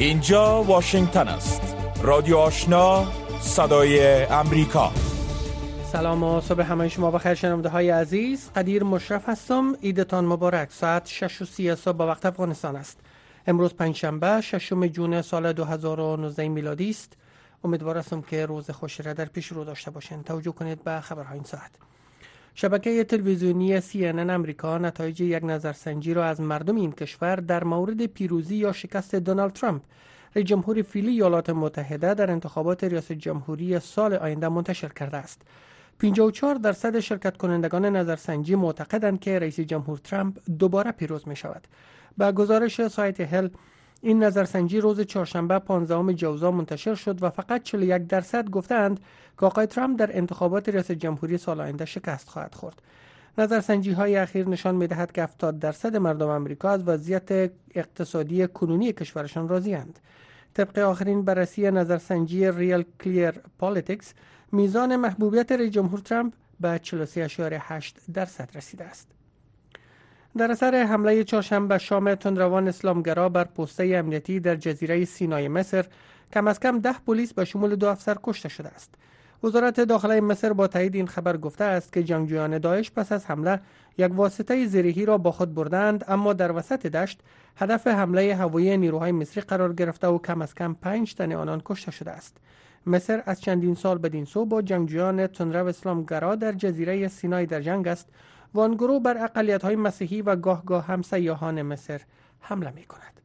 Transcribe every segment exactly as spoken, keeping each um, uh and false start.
اینجا واشنگتن است. رادیو آشنا، صدای امریکا. سلام و صبح همه شما بخیر شنونده های عزیز. قدیر مشرف هستم. عیدتان مبارک. ساعت شش و سی صبح با وقت افغانستان است. امروز پنجشنبه ششم ژوئن سال دو هزار و نوزده میلادی است. امیدوار هستم که روز خوشی را در پیش رو داشته باشین. توجه کنید به خبرهای این ساعت. شبکه تلویزیونی سی ان ان امریکا نتایج یک نظرسنجی را از مردم این کشور در مورد پیروزی یا شکست دونالد ترامپ رئیس جمهور فعلی ایالات متحده در انتخابات ریاست جمهوری سال آینده منتشر کرده است. پنجاه و چهار درصد شرکت کنندگان نظرسنجی معتقدند که رئیس جمهور ترامپ دوباره پیروز می شود. با گزارش سایت هل، این نظرسنجی روز چهارشنبه پانزدهم جوزا منتشر شد و فقط چهل و یک درصد گفتند که آقای ترامپ در انتخابات ریاست جمهوری سال آینده شکست خواهد خورد. نظرسنجی های اخیر نشان می دهد که هفتاد درصد مردم آمریکا از وضعیت اقتصادی کنونی کشورشان راضی‌اند. طبق آخرین بررسی نظرسنجی ریال کلیر پالیتیکس، میزان محبوبیت رئیس جمهور ترامپ به چهل و سه ممیز هشت درصد رسیده است. در اثر حمله چهارشنبه شام تندروان اسلامگرا بر پوسته امنیتی در جزیره سینای مصر، کم از کم ده پلیس به شمول دو افسر کشته شده است. وزارت داخلی مصر با تایید این خبر گفته است که جنگجویان داعش پس از حمله یک واسطه زرهی را با خود بردند، اما در وسط دشت هدف حمله هوایی نیروهای مصری قرار گرفته و کم از کم پنج تن آنان کشته شده است. مصر از چندین سال بدین سو با جنگجویان تندرو اسلامگرا در جزیره سینای در جنگ است و آن گروه بر اقلیت‌های مسیحی و گاه گاه هم سیاحان مصر حمله می‌کند.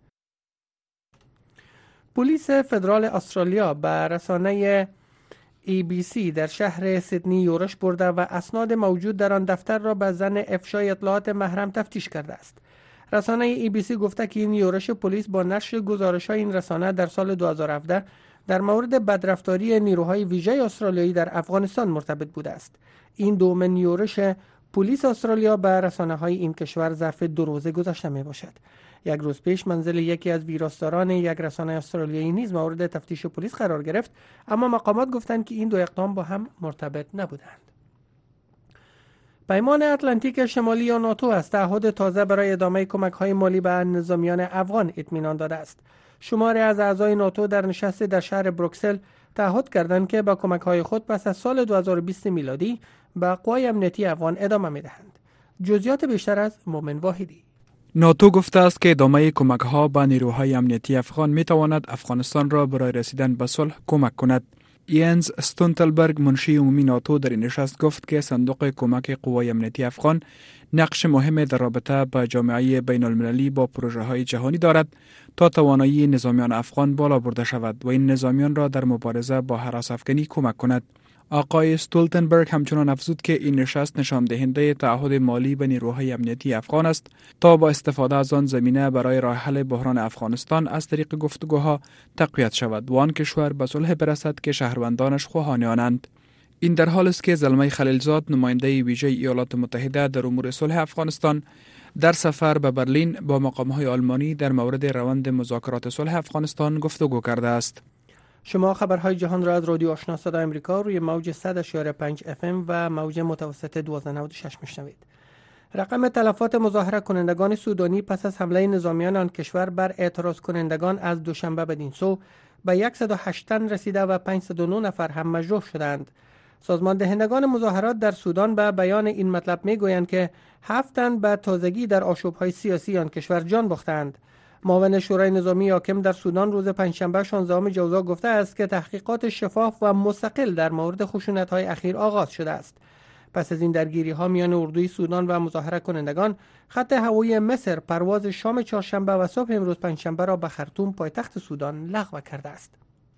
پلیس فدرال استرالیا به رسانه ای بی سی در شهر سیدنی یورش برده و اسناد موجود در آن دفتر را به ظن افشای اطلاعات محرم تفتیش کرده است. رسانه ای بی سی گفته که این یورش پلیس با نشر گزارش‌های این رسانه در سال دو هزار و هفده در مورد بدرفتاری نیروهای ویژه استرالیایی در افغانستان مرتبط بوده است. این دومین یورش پلیس استرالیا به رسانه‌های این کشور ظرف دو روزه گذشته می باشد. یک روز پیش منزل یکی از ویراستاران یک رسانه استرالیایی نیز مورد تفتیش پلیس قرار گرفت، اما مقامات گفتند که این دو اقدام با هم مرتبط نبودند. پیمان اتلانتیک شمالی یا ناتو از تعهد تازه برای ادامه کمک‌های مالی به نظامیان افغان اطمینان داده است. شماری از اعضای ناتو در نشست در شهر بروکسل تعهد کردند که با کمک‌های خود پس از سال دو هزار و بیست میلادی به قوای امنیتی افغان ادامه می‌دهند. جزئیات بیشتر از مومن واحدی. ناتو گفته است که ادامه کمک‌ها به نیروهای امنیتی افغان می‌تواند افغانستان را برای رسیدن به صلح کمک کند. ینز استولتنبرگ منشی عمومی ناتو در این نشست گفت که صندوق کمک قوای امنیتی افغان نقش مهم در رابطه با جامعه بین المللی با پروژه‌های جهانی دارد تا توانایی نظامیان افغان بالا برده شود و این نظامیان را در مبارزه با هراس‌افکنی کمک کند. آقای استولتنبرگ همچنان افزود که این نشست نشان دهنده تعهد مالی به نیروهای امنیتی افغان است تا با استفاده از آن زمینه برای راه حل بحران افغانستان از طریق گفتگوها تقویت شود و آن کشور به صلح برسد که شهروندانش خواهان آنند. این در حالی است که زلمه خلیلزاد نماینده ویژه ایالات متحده در امور صلح افغانستان در سفر به برلین با مقام‌های آلمانی در مورد روند مذاکرات صلح افغانستان گفتگو کرده است. شما خبرهای جهان را از رادیو آشنا صدای امریکا روی موج صد و پنج اف ام و موج متوسط دوازده نود و شش میشنوید. رقم تلفات مظاهره کنندگان سودانی پس از حمله نظامیان آن کشور بر اعتراض کنندگان از دوشنبه بدین سو به صد و هشت تن رسیده و پانصد و نه نفر هم مجروح شدند. سازمان دهندگان مظاهرات در سودان به بیان این مطلب میگویند که هفت تن به تازگی در آشوب‌های سیاسی آن کشور جان باختند. معاون شورای نظامی حاکم در سودان روز پنجشنبه شانزدهم جوزا گفته است که تحقیقات شفاف و مستقل در مورد خشونت‌های اخیر آغاز شده است. پس از این درگیری‌ها میان اردوی سودان و مظاهره کنندگان، خط هوایی مصر پرواز شام چهارشنبه و صبح امروز پنجشنبه را به خرطوم پایتخت سودان لغو کرده است.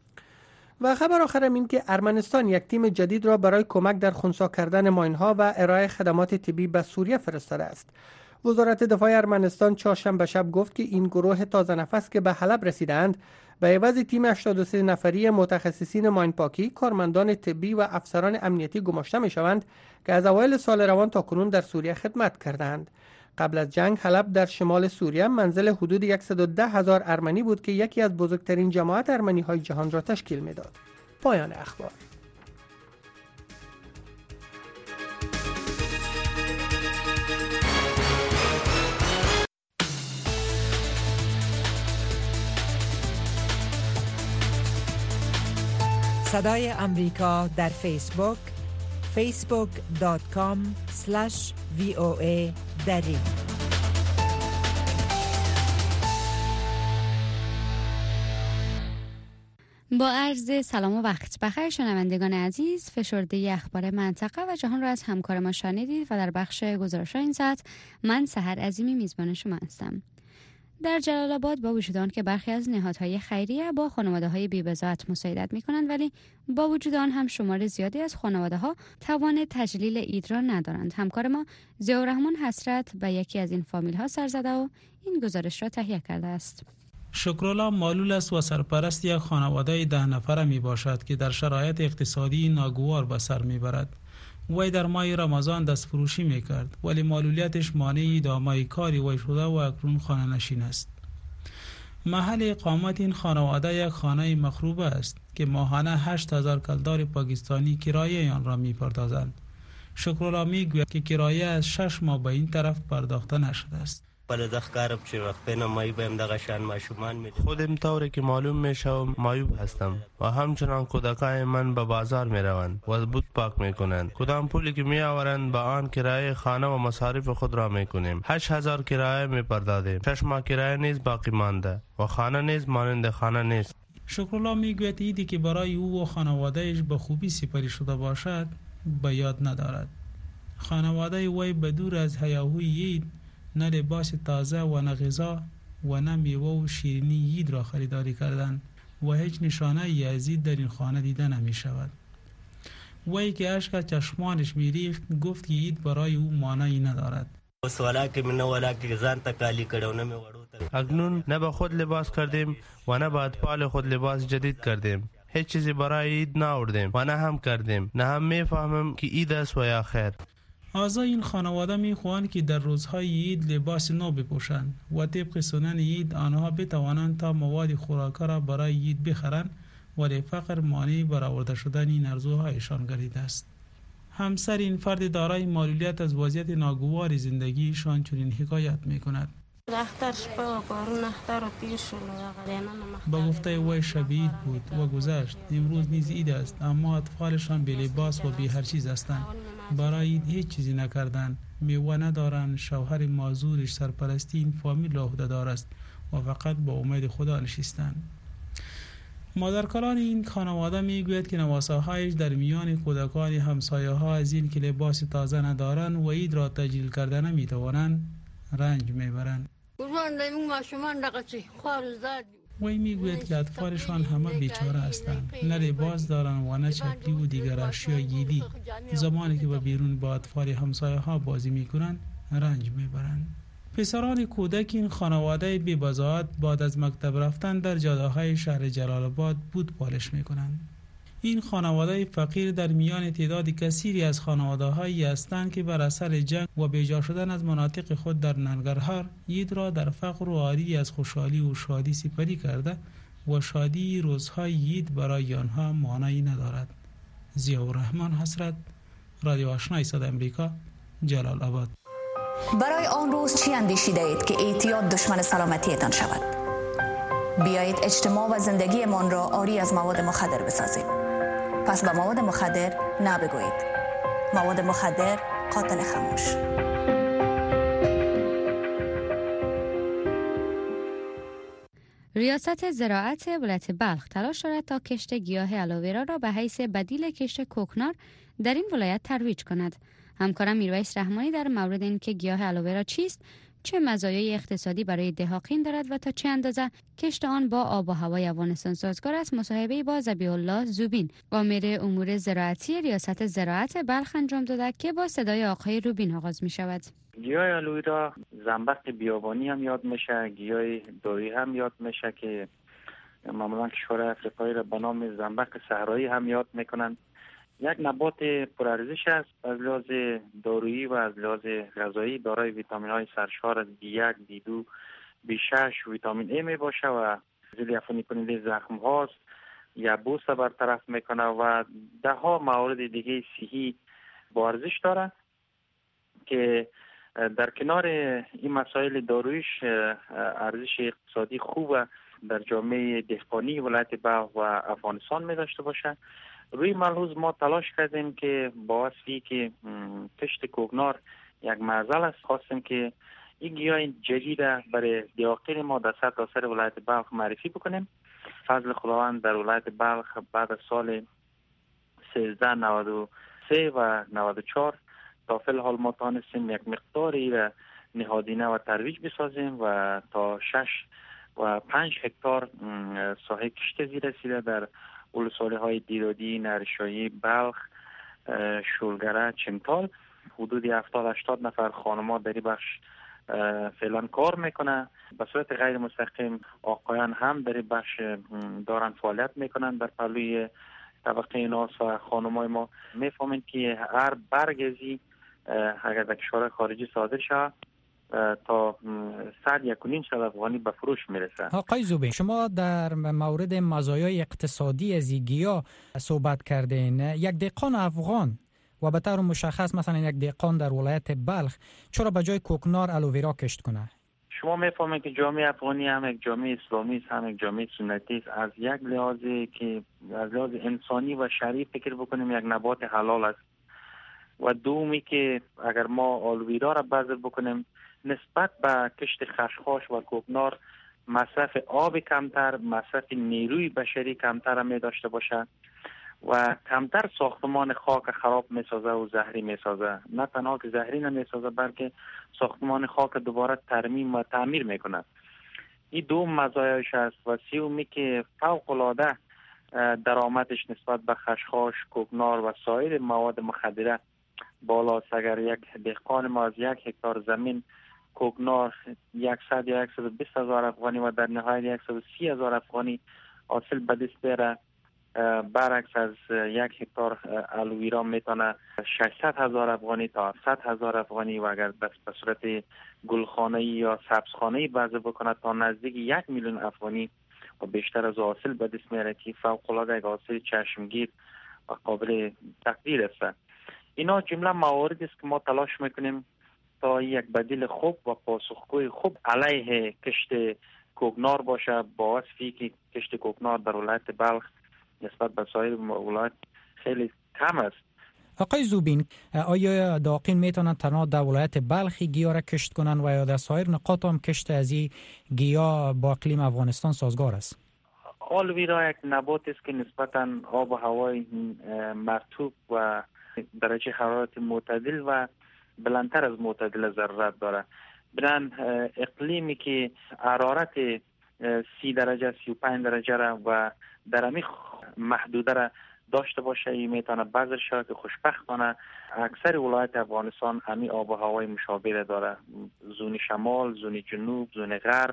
و خبر آخرم این که ارمنستان یک تیم جدید را برای کمک در خنثی کردن ماین‌ها و ارائه خدمات طبی به سوریه فرستاده است. وزارت دفاع ارمنستان چهارشنبه شب گفت که این گروه تازه نفس که به حلب رسیدند به عوض تیم هشتاد و سه نفری متخصصین ماینپاکی، کارمندان طبی و افسران امنیتی گماشته می‌شوند که از اوایل سال روان تا کنون در سوریه خدمت کردند. قبل از جنگ حلب در شمال سوریه منزل حدود صد و ده هزار ارمنی بود که یکی از بزرگترین جماعت ارمنی‌های جهان را تشکیل می‌داد. پایان اخبار. صدای امریکا در فیسبوک فیسبوک دات کام اسلش وی او ای دری. با عرض سلام و وقت بخیر شنوندگان عزیز، فشرده اخبار منطقه و جهان را از همکار ما شنیدید و در بخش گزارش این ساعت من سحر عظیمی میزبان شما هستم. در جلال آباد با وجود آن که برخی از نهادهای خیریه با خانواده‌های بی‌بضاعت مساعدت می‌کنند، ولی با وجود آن هم شمار زیادی از خانواده‌ها توان تجلیل عید را ندارند. همکار ما ضیاءالرحمن حسرت به یکی از این فامیل‌ها سر زده و این گزارش را تهیه کرده است. شکرالله مالول است و سرپرست یک خانواده ده نفره می باشد که در شرایط اقتصادی ناگوار به سر می برد. وی در ماه رمضان دست فروشی می کرد ولی معلولیتش مانع ادامه کاری وی شده و اکنون خانه نشین است. محل اقامت این خانواده یک خانه مخروبه است که ماهانه هشت هزار کلدار پاکستانی کرایه آن را می پردازند. شکرالله می گوید که کرایه از شش ماه به این طرف پرداخته نشده است. خودم طوری که معلوم میشه و معیوب هستم و همچنان کودکای من به بازار می روند و بود پاک می کنند. کدام پولی که می آورند با آن کرایه خانه و مصارف خود را می کنیم. هشت هزار کرایه می پردازیم. شش ماه کرایه نیز باقی مانده و خانه نیز مانند خانه نیست. شکرالله می گوید ایدی که برای او و خانوادهش به خوبی سپری شده باشد به یاد ندارد. خانواده وی به دور از هیاهوی عید نه لباس تازه و نه غذا و نه میوه و شیرینی عید را خریداری کردند و هیچ نشانه ای از عید در این خانه دیده نمی شود. وی که اشک از چشمانش می ریخت گفت که عید برای او معنی ندارد. اکنون نه به خود لباس کردیم و نه به اطفال خود لباس جدید کردیم. هیچ چیزی برای عید نآوردیم و نه هم کردیم. نه هم می فهمم که عید است و یا خیر. اعضای این خانواده میخواهند که در روزهای عید لباس نو بپوشند و طبق سنن عید آنها بتوانند تا مواد خوراکه را برای عید بخرند ولی فقر مانع برآورده شدن این آرزوهایشان گردیده است. همسر این فرد دارای معلولیت از وضعیت ناگوار زندگیشان چنین حکایت میکند. با گفته وی شب عید بود و گذشت. امروز نیز عید است اما اطفالشان بی لباس و بی هر چیز هستند. برای عید هیچ چیزی نکردند. میوه ندارند. شوهر معذورش سرپرستی این فامیل را عهده‌دار است و فقط با امید خدا نشستند. مادرکلان این خانواده میگوید که نواسه‌هایش در میان کودکان همسایه‌ها از این که لباس تازه ندارند و عید را تجلیل کرده نمیتوانند رنج میبرند. وی میگوید که اطفالشان همه بیچاره هستند. نه لباس دارند و نه چپلی و دیگر اشیاء عیدی. زمانی که به بیرون با اطفال همسایه ها بازی میکنند رنج میبرند. پسران کودک این خانواده بی بضاعت بعد از مکتب رفتن در جاده های شهر جلال آباد بود پالش میکنند. این خانواده فقیر در میان تعداد کثیری از خانواده‌هایی هستند که بر اثر جنگ و بیجا شدن از مناطق خود در ننگرهار عید را در فقر و عاری از خوشحالی و شادی سپری کرده و شادی روزهای عید برای آنها معنی ندارد. ضیاءالرحمن حسرت، رادیو آشنای صدای امریکا، جلال آباد. برای آن روز چی اندیشیده اید که اعتیاد دشمن سلامتیتان شود؟ بیایید اجتماع و زندگیمان را عاری از مواد مخدر بسازیم. پس به مواد مخدر نه بگویید. مواد مخدر قاتل خاموش. ریاست زراعت ولایت بلخ تلاش دارد تا کشت گیاه آلوویرا را به حیث بدیل کشت کوکنار در این ولایت ترویج کند. همکارم میرویس رحمانی در مورد اینکه گیاه آلوویرا چیست، چه مزایای اقتصادی برای دهقان دارد و تا چه اندازه کشت آن با آب و هوای افغانستان سازگار است، مصاحبه با ذبیح الله زوبین آمر امور زراعتی ریاست زراعت بلخ انجام داده که با صدای آقای روبین آغاز می شود. گیاه آلوویرا زنبق بیابانی هم یاد میشه، گیاه دایی هم یاد میشه که معمولا کشورهای افریقایی را به نام زنبق صحرایی هم یاد میکنن. یک نبات پرارزش است از لحاظ دارویی و از لحاظ غذایی، دارای ویتامین های سرشار از بی یک، بی دو، بی شش، ویتامین ای می باشه و ضد عفونی کننده زخم هاست، یبوس برطرف میکنه و ده ها موارد دیگه صحی با ارزش داره که در کنار این مسائل دارویش ارزش اقتصادی خوبه در جامعه دهقانی ولایت بلخ و افغانستان می داشته باشه. روی ملحوظ ما تلاش کردیم که با وصفی که کشت کوکنار یک معضل است، خواستیم که این گیاه جدید برای دیاقین ما در سطح سر ولایت بلخ معرفی بکنیم. فضل خداوند در ولایت بلخ بعد از سال سیزده نود و سه و نود و چهار تا فی الحال ما تانستیم یک مقداری را نهادینه و ترویج بسازیم و تا شش و پنج هکتار ساحه کشتزی رسیده در ولسوالی های دیرودی، نرشایی، بلخ، شولگره، چمتال. حدود هفتاد هشتاد نفر خانم‌ها در این بخش فعلا کار میکنه. به صورت غیر مستقیم آقایان هم در این بخش دارن فعالیت میکنن در پهلوی طبقه ناس و خانمای ما. میفهمین که هر برگزی اگر در کشور خارجی صادر شود تا صد یک و نیم صد افغانی به فروش میرسه. آقای زوبین، شما در مورد مزایای اقتصادی از این گیاه صحبت کردین. یک دهقان افغان و به طور مشخص مثلا یک دهقان در ولایت بلخ چرا به جای کوکنار الوویرا کشت کنه؟ شما میفهمید که جامعه افغانی هم یک جامعه اسلامی است، هم یک جامعه سنتی است. از یک لحاظی که از لحاظ انسانی و شرعی فکر بکنیم یک نبات حلال است. و دومی که اگر ما الوویرا را بذر بکنیم نسبت به کشت خشخاش و کوکنار مصرف آب کمتر، مصرف نیروی بشری کمتر می داشته باشه و کمتر ساختمان خاک خراب می سازه و زهری می سازه. نه تنها که زهری نمی سازه بلکه ساختمان خاک دوباره ترمیم و تعمیر می کنه. این دو مزایاش است. و سومی که فوق العاده درآمدش نسبت به خشخاش، کوکنار و سایر مواد مخدره بالاست. اگر یک دهقان ما از یک هکتار زمین کوکنار صد یا صد و بیست هزار افغانی و در نهایت صد و سی هزار افغانی حاصل به دست بیاره، برعکس از یک هکتار الوویرا میتونه ششصد هزار افغانی تا هفتصد هزار افغانی و اگر به صورت گلخانه‌ای یا سبزخانه‌ای بذر بکنه تا نزدیک یک میلیون افغانی و بیشتر از حاصل به دست میاره که فوق العاده یک حاصل چشمگیر و قابل تقدیر است. اینا جمله مواردی است که ما تلاش میکنیم تا یک بدیل خوب و پاسخگوی خوب علیه کشت کوکنار باشه، با وصفی که کشت کوکنار در ولایت بلخ نسبت به سایر ولایت خیلی کم است. آقای زوبین، آیا داقین میتونن تنها در ولایت بلخ گیاه را کشت کنن و یا در سایر نقاط هم کشت از این گیاه با اقلیم افغانستان سازگار است؟ الوویرا یک نبات است که نسبتا آب و هوای مرطوب و درجه حرارت معتدل و بلندتر از معتدل ضرورت داره. برن اقلیمی که حرارت سی درجه سی و پنج درجه را و در امی محدوده را داشته باشه ای میتونه بذر شود که خوشبختانه اکثر ولایت افغانستان امی آب و هوای مشابه داره. زون شمال، زون جنوب، زون غرب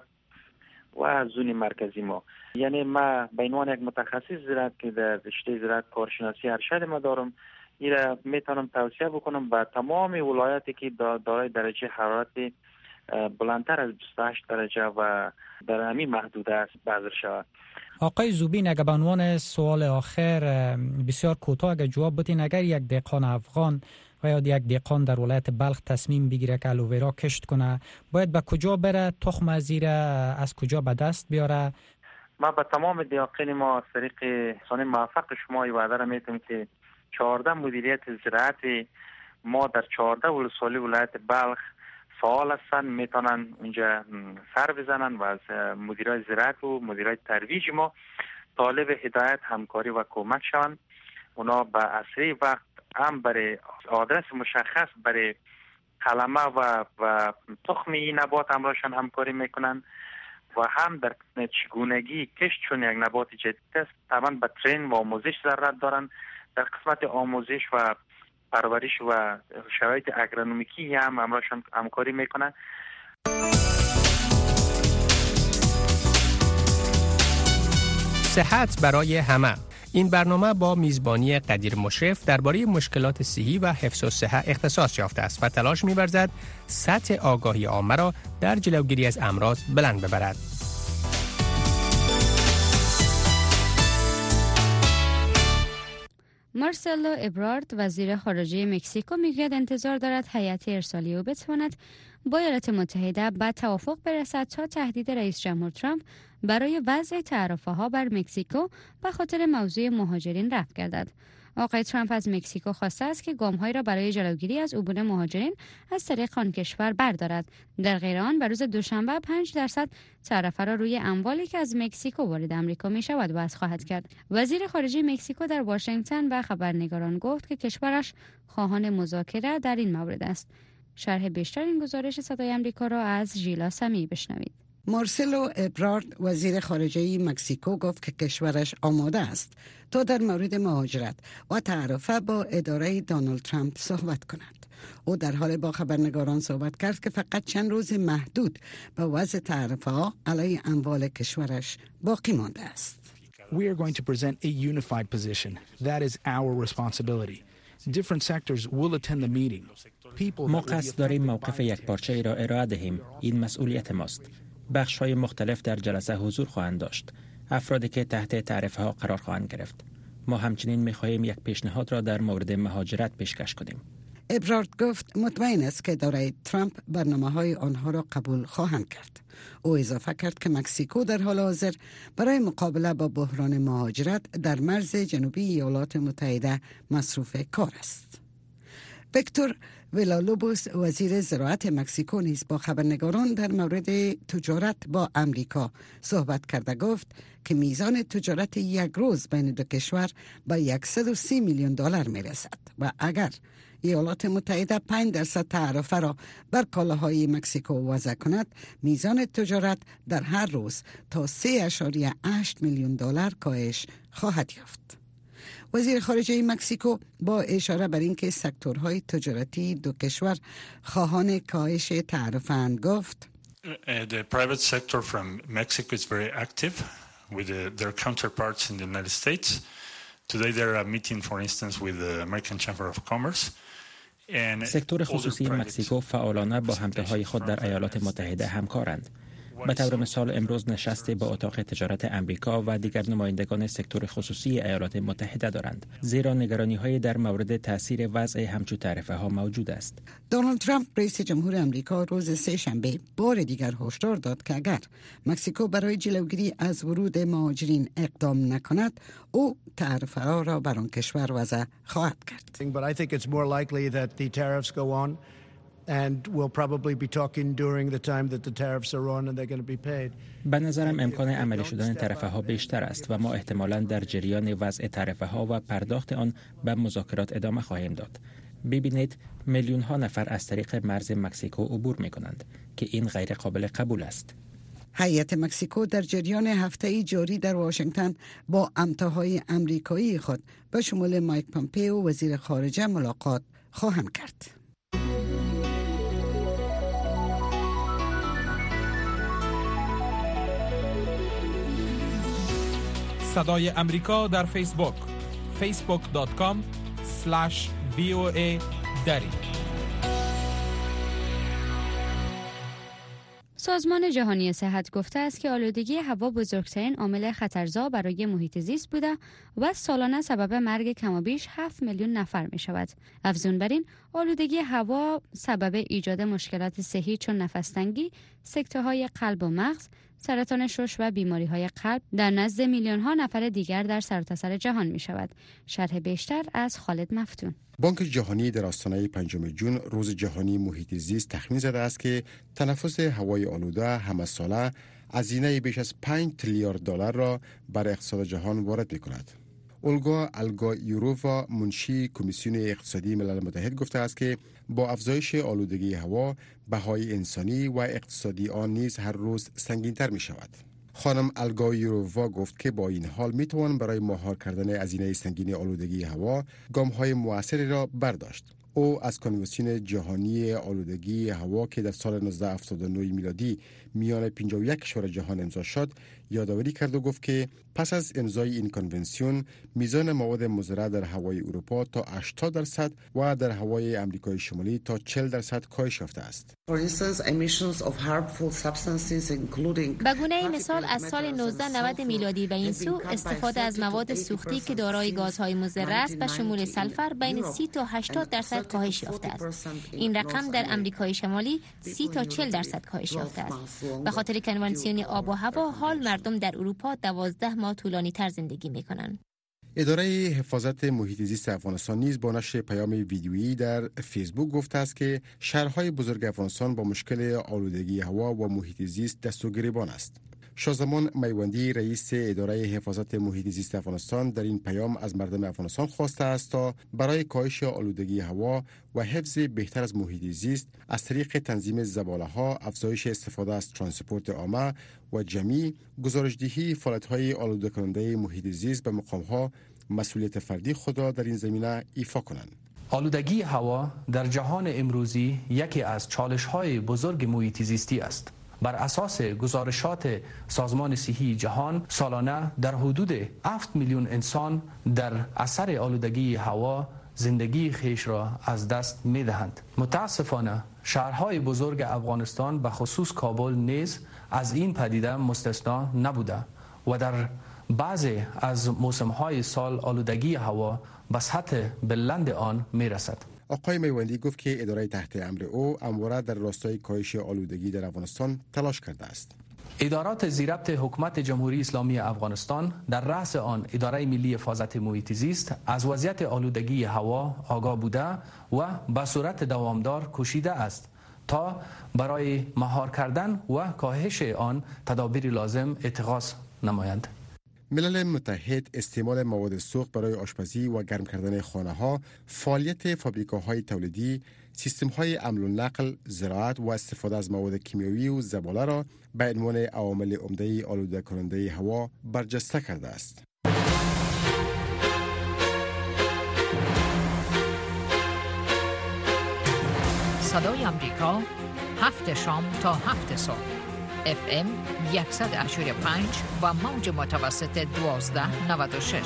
و زون مرکزی ما. یعنی ما به عنوان یک متخصص زراعت که در رشته زراعت کارشناسی ارشد ما دارم، این را میتونم توصیه بکنم به تمام ولایاتی که دارای درجه حرارت بلندتر از بیست و هشت درجه و در همین محدوده است بذر شود. آقای زوبین، اگر به عنوان سوال آخر بسیار کوتاه اگر جواب بدین، اگر یک دهقان افغان و یا یک دهقان در ولایت بلخ تصمیم بگیره که الوویرا کشت کنه، باید به کجا بره؟ تخم از زیر از کجا به دست بیاره؟ ما به تمام دهقان ما از طریق سان موفق شما وعده را میتونم که چهارده مدیریت زراعت ما در چهارده ولسوالی ولایت بلخ فعال هستند، میتونن اونجا سر بزنن و از مدیرای زراعت و مدیرای ترویج ما طالب هدایت، همکاری و کمک شوند. اونا به اسرع وقت هم برای آدرس مشخص برای قلمه و و تخم این نبات همراهشان همکاری میکنن و هم در چگونگی کشت چون یک نبات جدید است طبعا به ترین و آموزش ضرورت دارن. در قسمت آموزش و پرورش و شرایط اگرونومیکی هم همراهشان همکاری میکنن. صحت برای همه. این برنامه با میزبانی قدیر مشرف درباره مشکلات صحی و حفظ الصحه اختصاص یافته است و تلاش می‌ورزد سطح آگاهی عامه را در جلوگیری از امراض بلند ببرد. مارسلو ابرارد وزیر خارجه مکزیکو میگوید انتظار دارد هیئت ارسالی او بتواند با ایالات متحده به توافق برسد تا تهدید رئیس جمهور ترامپ برای وضع تعرفه‌ها بر مکزیکو به خاطر موضوع مهاجرین رفع گردد. آقای ترامپ از مکزیکو خواسته است که گام‌هایی را برای جلوگیری از عبور مهاجرین از طریق آن کشور بردارد. در غیر آن به روز دوشنبه پنج درصد تعرفه را روی اموالی که از مکزیکو وارد آمریکا می‌شود وضع خواهد کرد. وزیر خارجه مکزیکو در واشنگتن به خبرنگاران گفت که کشورش خواهان مذاکره در این مورد است. شرح بیشتر این گزارش صدای آمریکا را از ژیلا سمی بشنوید. مارسلو ابرارد وزیر خارجه مکزیکو گفت که کشورش آماده است تا در مورد مهاجرت و تعرفه با اداره دونالد ترامپ صحبت کند. او در حال با خبرنگاران صحبت کرد که فقط چند روز محدود به وضع تعرفه ها علیه اموال کشورش باقی مانده است. We are going to present a unified position. That is our responsibility. Different sectors will attend the meeting. ما قصد داریم موقف یکپارچه ای را ارائه دهیم. این مسئولیت ماست. بخش‌های مختلف در جلسه حضور خواهند داشت. افرادی که تحت تعرفه ها قرار خواهند گرفت. ما همچنین می‌خواهیم یک پیشنهاد را در مورد مهاجرت پیشکش کنیم. ابرارد گفت مطمئن است که اداره ترامپ برنامه‌های آنها را قبول خواهند کرد. او اضافه کرد که مکزیکو در حال حاضر برای مقابله با بحران مهاجرت در مرز جنوبی ایالات متحده مصروف کار است. ویکتور ویلالوبوس وزیر زراعت مکزیکو نیز با خبرنگاران در مورد تجارت با امریکا صحبت کرده گفت که میزان تجارت یک روز بین دو کشور به صد و سی میلیون دلار میرسد و اگر ایالات متحده پنج درصد تعرفه را بر کالاهای مکزیکو وضع کند، میزان تجارت در هر روز تا سه اشاریه هشت میلیون دلار کاهش خواهد یافت. وزیر خارجه مکزیکو با اشاره بر اینکه سکتورهای تجارتی دو کشور خواهان کاهش تعرفه اند گفت The private sector from Mexico is very active with the, their counterparts in the United States. Today they are meeting for instance with the American Chamber of Commerce. سکتور خصوصی مکزیکو فعالانه با همتاهای خود در ایالات متحده همکارند. به طور مثال امروز نشستی با اتاق تجارت امریکا و دیگر نمایندگان سکتور خصوصی ایالات متحده دارند، زیرا نگرانی‌های در مورد تاثیر وضع همچو تعرفه ها موجود است. دونالد ترامپ رئیس جمهور امریکا روز سه شنبه بار دیگر هشدار داد که اگر مکزیکو برای جلوگیری از ورود مهاجرین اقدام نکند، او تعرفه ها را بر آن کشور وضع خواهد کرد. But I think it's more likely that the tariffs go on. And we'll probably be talking during the time that the tariffs are on and they're going to be paid. به نظرم امکان عملی شدن تعرفه ها بیشتر است و ما احتمالاً در جریان وضع تعرفه ها و پرداخت آن به مذاکرات ادامه خواهیم داد. ببینید میلیون ها نفر از طریق مرز مکزیکو عبور می کنند که این غیر قابل قبول است. هیئت مکزیکو در جریان هفته‌ای جاری در واشنگتن با همتاهای آمریکایی خود به شمول مایک پامپئو وزیر خارجه ملاقات خواهند کرد. صدای امریکا در فیسبوک فیسبوک دات کام اسلش وی او ای دری. سازمان جهانی صحت گفته است که آلودگی هوا بزرگترین عامل خطرزا برای محیط زیست بوده و سالانه سبب مرگ کمابیش هفت میلیون نفر می شود. افزون بر این، آلودگی هوا سبب ایجاد مشکلات صحی چون نفس‌تنگی، سکته‌های قلب و مغز، سرطان شش و بیماری‌های قلب در نزد میلیون‌ها نفر دیگر در سرتاسر جهان می شود. شرح بیشتر از خالد مفتون. بانک جهانی در آستانه پنجم جون روز جهانی محیط زیست تخمین زده است که تنفس هوای آلوده همه ساله هزینه بیش از پنج تریلیون دلار را بر اقتصاد جهان وارد می‌کند. اولگا الگایورووا منشی کمیسیون اقتصادی ملل متحد گفته است که با افزایش آلودگی هوا بهای انسانی و اقتصادی آن نیز هر روز سنگین‌تر می‌شود. خانم الگایورووا گفت که با این حال میتوان برای مهار کردن هزینه سنگین آلودگی هوا گام‌های مؤثری را برداشت. او از کنوانسیون جهانی آلودگی هوا که در سال نوزده هفتاد و نه میلادی میان پنجاه و یک کشور جهان امضا شد یادآوری کرد و گفت که پس از امضای این کنوانسیون میزان مواد مضر در هوای اروپا تا هشتاد درصد و در هوای آمریکای شمالی تا چهل درصد کاهش یافته است. به گونه مثال از سال نوزده نود میلادی به این سو استفاده از مواد سوختی که دارای گازهای مضر است به شمول سلفر بین سی تا هشتاد درصد درصد کاهش یافته است. این رقم در امریکای شمالی سی تا چهل درصد کاهش یافته است. به خاطر کنوانسیون آب و هوا حال مردم در اروپا دوازده ماه طولانی تر زندگی می کنند. اداره حفاظت محیط زیست افغانستان نیز با نشر پیام ویدیویی در فیسبوک گفته است که شهرهای بزرگ افغانستان با مشکل آلودگی هوا و محیط زیست دست و گریبان است. شازمان میوندی رئیس اداره حفاظت محیط زیست افغانستان در این پیام از مردم افغانستان خواسته است تا برای کاهش آلودگی هوا و حفظ بهتر از محیط زیست از طریق تنظیم زباله‌ها، افزایش استفاده از ترانسپورت عامه و جمعی، گزارش‌دهی فعالیت‌های آلوده کننده محیط زیست به مقام‌ها مسئولیت فردی خود را در این زمینه ایفا کنند. آلودگی هوا در جهان امروزی یکی از چالش‌های بزرگ محیط زیستی است. بر اساس گزارشات سازمان صحی جهان سالانه در حدود هفت میلیون انسان در اثر آلودگی هوا زندگی خیش را از دست می دهند. متاسفانه شهرهای بزرگ افغانستان به خصوص کابل نیز از این پدیده مستثنا نبوده و در بعضی از موسم‌های سال آلودگی هوا به سطح بلند آن می رسد. آقای میوندی گفت که اداره تحت امر او همواره در راستای کاهش آلودگی در افغانستان تلاش کرده است. ادارات زیربط حکومت جمهوری اسلامی افغانستان در رأس آن اداره ملی حفاظت محیط زیست از وضعیت آلودگی هوا آگاه بوده و به صورت دوامدار کوشیده است تا برای مهار کردن و کاهش آن تدابیر لازم اتخاذ نمایند. ملل متحد استعمال مواد سوخت برای آشپزی و گرم کردن خانه‌ها، فعالیت فابریکاهای تولیدی، سیستم‌های حمل و نقل، زراعت و استفاده از مواد کیمیایی و زباله را به عنوان عوامل عمده آلوده کننده هوا برجسته کرده است. صدای آمریکا، هفت شام تا هفت صبح. اف ام صد و هشت و پنج و موج متوسط دوازده نود و شش.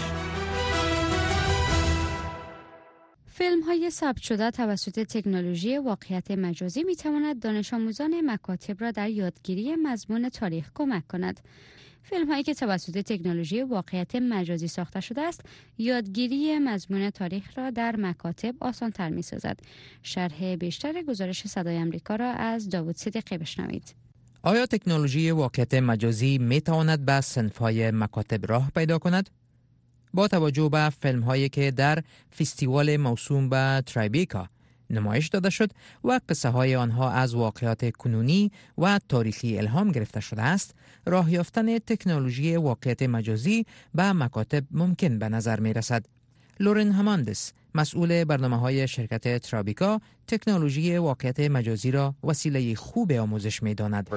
فیلم های ثبت شده توسط تکنولوژی واقعیت مجازی می تواند دانش آموزان مکاتب را در یادگیری مضمون تاریخ کمک کند. فیلم هایی که توسط تکنولوژی واقعیت مجازی ساخته شده است، یادگیری مضمون تاریخ را در مکاتب آسان تر می سازد. شرح بیشتر گزارش صدای آمریکا را از داوود صدیقی بشنوید. آیا تکنولوژی واقعیت مجازی می تواند به صنف‌های مکاتب راه پیدا کند؟ با توجه به فیلم هایی که در فستیوال موسوم به ترایبیکا نمایش داده شد و قصه های آنها از واقعیات کنونی و تاریخی الهام گرفته شده است، راه یافتن تکنولوژی واقعیت مجازی به مکاتب ممکن به نظر می رسد. لورن هماندس، مسئول برنامه‌های شرکت ترابیکا، تکنولوژی واقعیت مجازی را وسیله خوب آموزش می‌داند.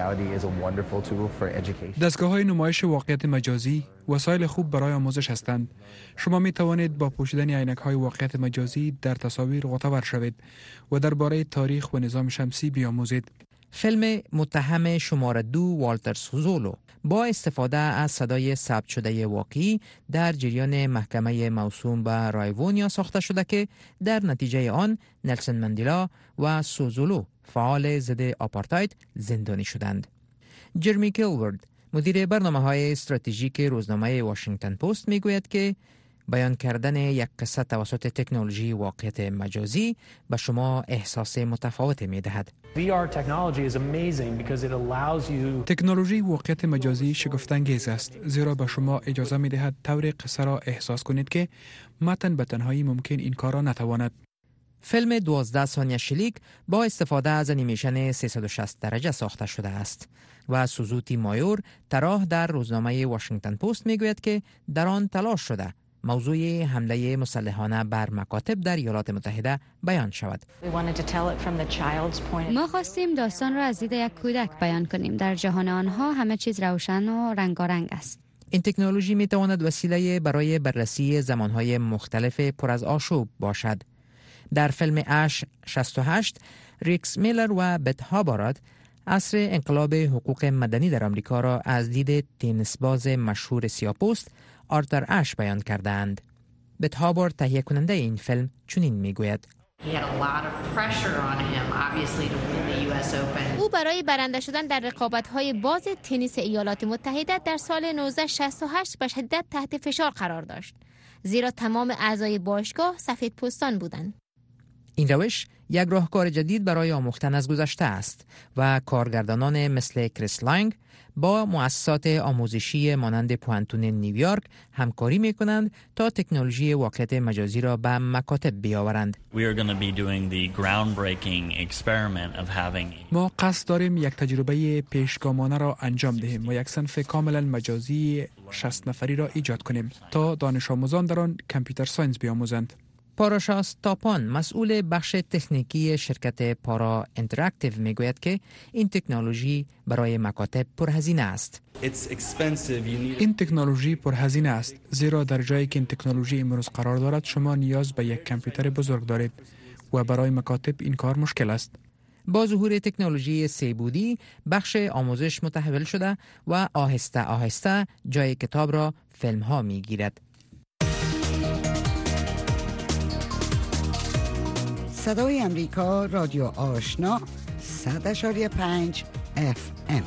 دستگاه‌های نمایش واقعیت مجازی وسایل خوب برای آموزش هستند. شما می‌توانید با پوشیدن عینک‌های واقعیت مجازی در تصاویر غوطه‌ور شوید و درباره تاریخ و نظام شمسی بیاموزید. فیلم متهم شماره دو والتر سوزولو با استفاده از صدای ثبت شده واقعی در جریان محکمه موسوم به رایوونیا ساخته شده که در نتیجه آن نلسون مندلا و سوزولو فعال ضد آپارتاید زندانی شدند. جرمی کیلورد، مدیر برنامه‌های استراتژیک روزنامه واشنگتن پست میگوید که بیان کردن یک قصه توسط تکنولوژی واقعیت مجازی به شما احساس متفاوت می دهد. تکنولوژی واقعیت مجازی شگفت‌انگیز است، زیرا به شما اجازه می دهد طور قصه را احساس کنید که متن به تنهایی ممکن این کار را نتواند. فیلم دوازده ثانیه شلیک با استفاده از انیمیشن سیصد و شصت درجه ساخته شده است و سوزوتی مایور طراح در روزنامه واشنگتن پست می گوید که در آن تلاش شده موضوع حمله مسلحانه بر مکاتب در ایالات متحده بیان شود. ما خواستیم داستان را از دید یک کودک بیان کنیم. در جهان آنها همه چیز روشن و رنگارنگ است. این تکنولوژی می تواند وسیله برای بررسی زمانهای مختلف پر از آشوب باشد. در فیلم اش شصت و هشت، ریکس میلر و بت هابارد عصر انقلاب حقوق مدنی در آمریکا را از دید تنیسباز مشهور سیاه‌پوست آرتر اش بیان کردند. بت هابارد تهیه کننده این فیلم چنین میگوید: او برای برنده شدن در رقابت‌های باز تنیس ایالات متحده در سال نوزده شصت و هشت به شدت تحت فشار قرار داشت، زیرا تمام اعضای باشگاه سفیدپوستان بودند. این روش یک راهکار جدید برای آموختن از گذشته است و کارگردانان مثل کریس لانگ با مؤسسات آموزشی مانند پوانتون نیویورک همکاری می کنند تا تکنولوژی واقعیت مجازی را به مکاتب بیاورند. ما قصد داریم یک تجربه پیشگامانه را انجام دهیم و یک صنف کاملا مجازی شصت نفری را ایجاد کنیم تا دانش آموزان در آن کامپیوتر ساینس بیاموزند. پاراشاس تاپان مسئول بخش تکنیکی شرکت پارا انتراکتیو میگوید که این تکنولوژی برای مکاتب پرهزینه است. این تکنولوژی پرهزینه است زیرا در جایی که این تکنولوژی امروز قرار دارد شما نیاز به یک کامپیوتر بزرگ دارید و برای مکاتب این کار مشکل است. با ظهور تکنولوژی سه بعدی بخش آموزش متحول شده و آهسته آهسته جای کتاب را فیلم ها می گیرد. صدای امریکا رادیو آشنا صد اشاری پنج اف ام.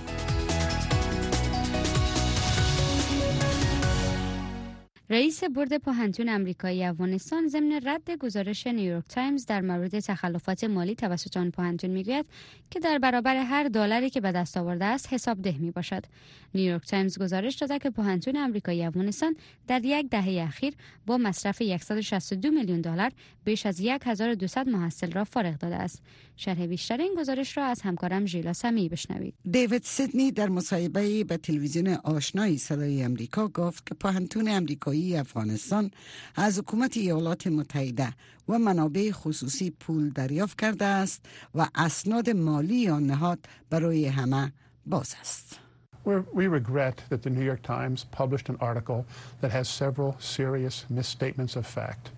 رئیس بورد پاهنتون آمریکایی افغانستان ضمن رد گزارش نیویورک تایمز در مورد تخلفات مالی توسط آن پاهنتون میگوید که در برابر هر دلاری که به دست آورده است حسابده می باشد. نیویورک تایمز گزارش داده که پاهنتون آمریکایی افغانستان در یک دهه اخیر با مصرف صد و شصت و دو میلیون دلار بیش از هزار و دویست محصل را فارغ داده است. شرح بیشتر این گزارش را از همکارم ژیلا سمیعی بشنوید. دیوید سیدنی در مصاحبه به تلویزیون آشنای صدای امریکا گفت که پاهنتون آمریکایی افغانستان از حکومت ایالات متحده و منابع خصوصی پول دریافت کرده است و اسناد مالی آن نهاد برای همه باز است. We regret that the New York Times published an article that has several serious misstatements of fact.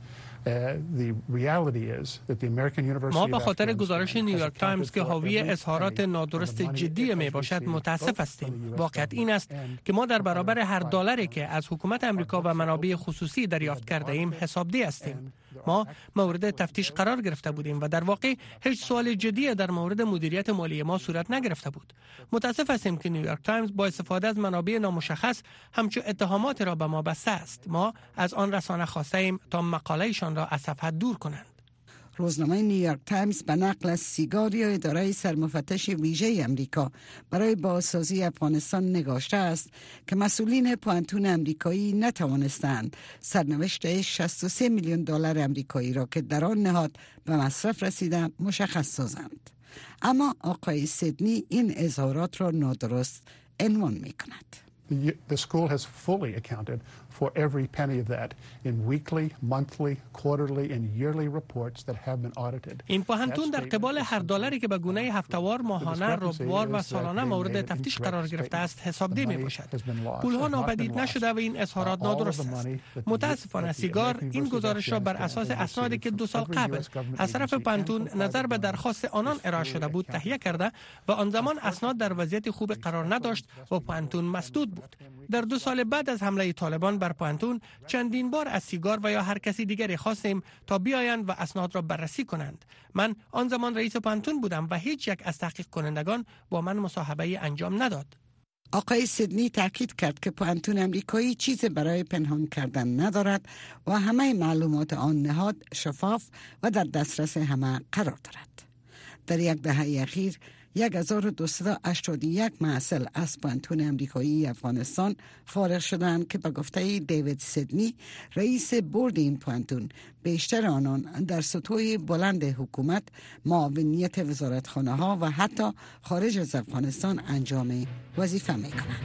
ما به خاطر گزارش نیویورک تایمز که حاوی اظهارات نادرست جدی می باشد متاسف هستیم. واقعیت این است که ما در برابر هر دلاری که از حکومت امریکا و منابع خصوصی دریافت کرده ایم حسابده هستیم. ما مورد تفتیش قرار گرفته بودیم و در واقع هیچ سوال جدی در مورد مدیریت مالی ما صورت نگرفته بود. متاسف هستیم که نیویورک تایمز با استفاده از منابع نامشخص همچون اتهامات را به ما بسته است. ما از آن رسانه خواسته ایم تا مقاله‌شان را از صفحه دور کنند. روزنامه نیویورک تایمز به نقل از سیگاری اداره سرمفتش ویژه امریکا برای بازسازی افغانستان نگاشته است که مسئولین پاهنتون امریکایی نتوانستند سرنوشت شصت و سه میلیون دلار امریکایی را که در آن نهاد به مصرف رسیده مشخص سازند. اما آقای سیدنی این اظهارات را نادرست عنوان می کند. The school has fully accounted for every penny of that in weekly, monthly, quarterly and yearly reports that have been audited. این پاهنتون در قبال هر دلاری که به گونه هفته‌وار، ماهانه، ربوار و سالانه مورد تفتیش قرار گرفته است حسابده می باشد. پولها ناپدید نشده و این اظهارات نادرست است. متاسفانه سیگار این گزارش را بر اساس اسنادی که دو سال قبل از طرف پاهنتون نظر به درخواست آنان ارائه شده بود تهیه کرده و آن زمان اسناد در وضعیت خوب قرار نداشت و پاهنتون مسدود بود. در دو سال بعد از حمله طالبان بر پاهنتون چندین بار از سیگار و یا هر کسی دیگری خواستیم تا بیایند و اسناد را بررسی کنند. من آن زمان رئیس پاهنتون بودم و هیچ یک از تحقیق کنندگان با من مصاحبه انجام نداد. آقای سیدنی تاکید کرد که پاهنتون امریکایی چیزی برای پنهان کردن ندارد و همه معلومات آن نهاد شفاف و در دسترس همه قرار دارد. در یک دهه اخیر هزار و دویست و هشتاد و یک محصل از پاهنتون امریکایی افغانستان فارغ شدند که به گفته دیوید سیدنی رئیس بورد این پاهنتون بیشتر آنان در سطوح بلند حکومت، معاونیت وزارتخانه ها و حتی خارج از افغانستان انجام وظیفه می کنند.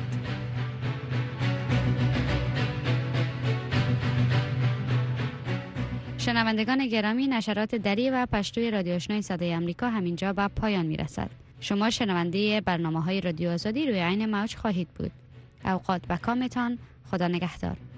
شنوندگان گرامی، نشرات دری و پشتوی رادیو آشنای صدای امریکا همینجا به پایان می رسد. شما شنونده برنامه های رادیو آزادی روی عین موج خواهید بود. اوقات و کامتان خدا نگهدار.